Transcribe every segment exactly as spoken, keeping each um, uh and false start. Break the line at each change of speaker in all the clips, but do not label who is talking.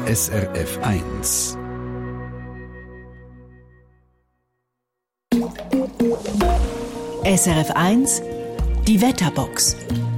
S R F eins.
S R F eins, die Wetterbox.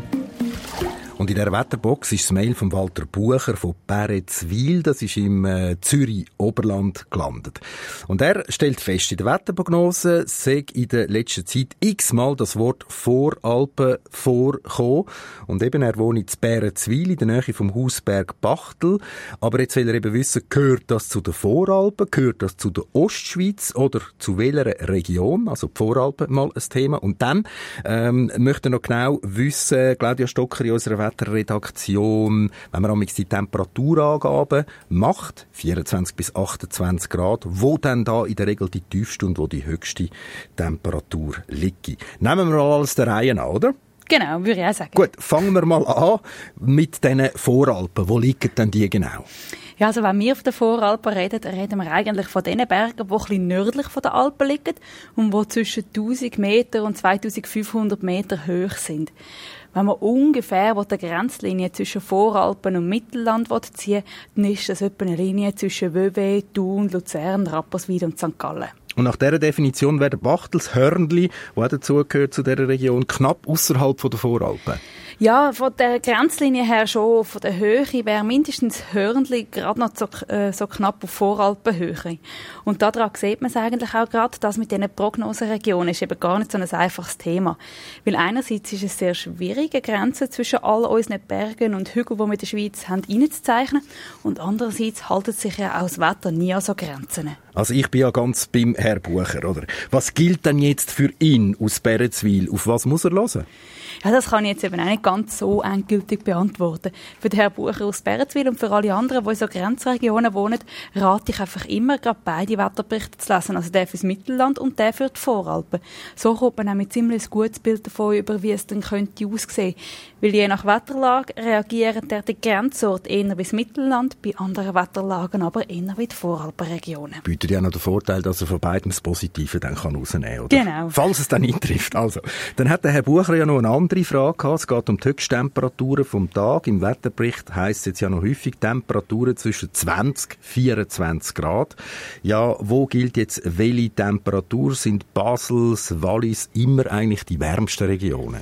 Und in dieser Wetterbox ist das Mail von Walter Bucher von Bäretswil, das ist im äh, Zürich-Oberland gelandet. Und er stellt fest, in der Wetterprognose sei in der letzten Zeit x-mal das Wort Voralpen vorgekommen. Und eben, er wohnt in Bäretswil, in der Nähe vom Hausberg Bachtel. Aber jetzt will er eben wissen, gehört das zu den Voralpen, gehört das zu der Ostschweiz oder zu welcher Region? Also die Voralpen mal ein Thema. Und dann ähm, möchte er noch genau wissen, Claudia Stocker in unserer Wetterredaktion, wenn man amigs die Temperaturangaben macht, vierundzwanzig bis achtundzwanzig Grad, wo dann da in der Regel die tiefste und wo die höchste Temperatur liegt. Nehmen wir mal alles der Reihe an, oder?
Genau, würde ich auch sagen.
Gut, fangen wir mal an mit diesen Voralpen. Wo liegen denn die genau?
Ja, also wenn wir auf den Voralpen reden, reden wir eigentlich von den Bergen, die ein bisschen nördlich von den Alpen liegen und die zwischen tausend Meter und zweitausendfünfhundert Meter hoch sind. Wenn man ungefähr die Grenzlinie zwischen Voralpen und Mittelland ziehen will, dann ist das etwa eine Linie zwischen Vevey, Thun, Luzern, Rapperswil und Sankt Gallen. Und
nach dieser Definition wäre der Bachtels Hörnli, der auch dazugehört zu dieser Region, knapp ausserhalb der Voralpen.
Ja, von der Grenzlinie her schon. Von der Höhe wäre mindestens Hörnli gerade noch so, äh, so knapp auf Voralpenhöhe. Und daran sieht man es eigentlich auch gerade, dass mit diesen Prognoseregionen ist eben gar nicht so ein einfaches Thema. Weil einerseits ist es sehr schwierig, eine Grenze zwischen all unseren Bergen und Hügeln, die wir in der Schweiz haben, reinzuzeichnen. Und andererseits haltet sich ja auch das Wetter nie an so Grenzen.
Also ich bin ja ganz beim Herr Bucher, oder? Was gilt denn jetzt für ihn aus Bäretswil? Auf was muss er hören?
Ja, das kann ich jetzt eben auch nicht ganz so endgültig beantworten. Für den Herrn Bucher aus Bäretswil und für alle anderen, die in so Grenzregionen wohnen, rate ich einfach immer, gerade beide Wetterberichte zu lesen. Also der fürs Mittelland und der für die Voralpen. So kommt man auch mit ziemlich gutes Bild davon über, wie es dann könnte aussehen. Weil je nach Wetterlage reagieren die Grenzorte eher wie das Mittelland, bei anderen Wetterlagen aber eher wie die Voralpenregionen.
Bietet ja noch den Vorteil, dass er von beidem das Positive dann rausnehmen kann, oder?
Genau.
Falls es dann eintrifft. Also, dann hat der Herr Bucher ja noch eine andere Frage gehabt. Es geht um die Höchsttemperaturen vom Tag. Im Wetterbericht heisst es jetzt ja noch häufig Temperaturen zwischen zwanzig und vierundzwanzig Grad. Ja, wo gilt jetzt welche Temperatur? Sind Basels, Wallis immer eigentlich die wärmsten Regionen?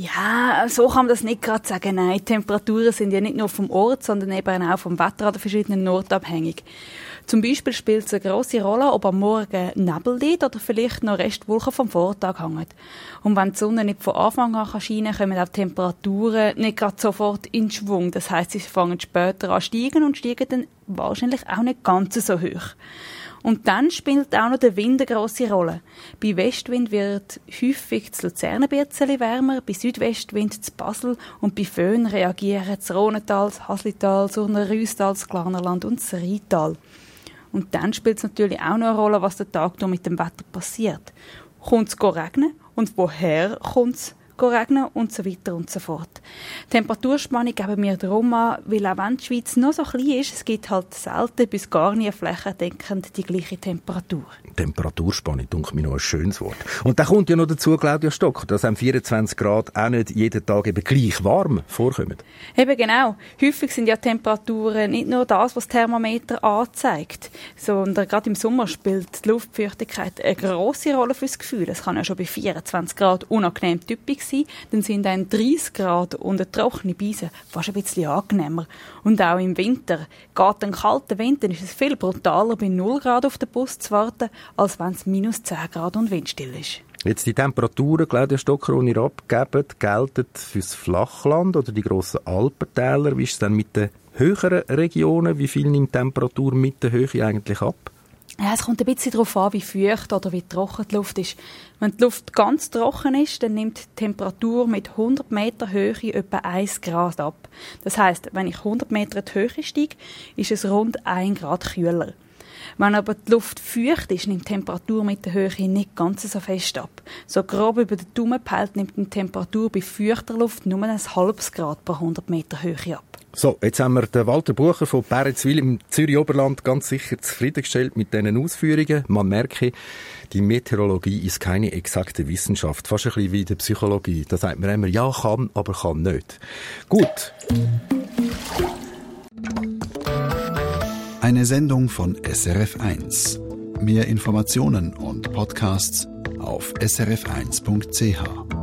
Ja, so kann man das nicht gerade sagen. Nein, die Temperaturen sind ja nicht nur vom Ort, sondern eben auch vom Wetter an den verschiedenen Orten abhängig. Zum Beispiel spielt es eine grosse Rolle, ob am Morgen Nebel liegt oder vielleicht noch Restwolken vom Vortag hängen. Und wenn die Sonne nicht von Anfang an scheinen kann, kommen auch die Temperaturen nicht gerade sofort in Schwung. Das heisst, sie fangen später an zu steigen und steigen dann wahrscheinlich auch nicht ganz so hoch. Und dann spielt auch noch der Wind eine grosse Rolle. Bei Westwind wird häufig das Luzern ein bisschen wärmer, bei Südwestwind das Basel und bei Föhn reagieren das Rhonental, das Haslital, das Surner Rüstal, das Glarnerland und das Rheintal. Und dann spielt es natürlich auch noch eine Rolle, was der Tag durch mit dem Wetter passiert. Kommt es regnen und woher kommt es regnen und so weiter und so fort. Temperaturspannung geben wir darum an, weil auch wenn die Schweiz noch so klein ist, es gibt halt selten bis gar nie flächendeckend die gleiche Temperatur.
Temperaturspannung, denke mir noch ein schönes Wort. Und da kommt ja noch dazu, Claudia Stocker, dass am vierundzwanzig Grad auch nicht jeden Tag eben gleich warm vorkommen.
Eben genau. Häufig sind ja Temperaturen nicht nur das, was das Thermometer anzeigt, sondern gerade im Sommer spielt die Luftfeuchtigkeit eine grosse Rolle fürs Gefühl. Es kann ja schon bei vierundzwanzig Grad unangenehm typisch sein, dann sind dann dreißig Grad und eine trockene Beise fast ein bisschen angenehmer. Und auch im Winter. Geht ein kalter Winter, ist es viel brutaler, bei null Grad auf den Bus zu warten, als wenn es minus zehn Grad und windstill ist.
Jetzt die Temperaturen, Claudia Stocker, die ihr abgebt, gelten fürs Flachland oder die grossen Alpentäler. Wie ist es dann mit den höheren Regionen? Wie viel nimmt die Temperatur mit der Höhe eigentlich ab?
Ja, es kommt ein bisschen darauf an, wie feucht oder wie trocken die Luft ist. Wenn die Luft ganz trocken ist, dann nimmt die Temperatur mit hundert Meter Höhe etwa ein Grad ab. Das heisst, wenn ich hundert Meter in die Höhe steige, ist es rund ein Grad kühler. Wenn aber die Luft feucht ist, nimmt die Temperatur mit der Höhe nicht ganz so fest ab. So grob über den Daumen gepeilt nimmt die Temperatur bei feuchter Luft nur ein halbes Grad pro hundert Meter Höhe ab.
So, jetzt haben wir den Walter Bucher von Bäretswil im Zürich-Oberland ganz sicher zufriedengestellt mit diesen Ausführungen. Man merke, die Meteorologie ist keine exakte Wissenschaft. Fast ein bisschen wie die Psychologie. Da sagt man immer, ja, kann, aber kann nicht. Gut.
Eine Sendung von S R F eins. Mehr Informationen und Podcasts auf s r f eins punkt c h.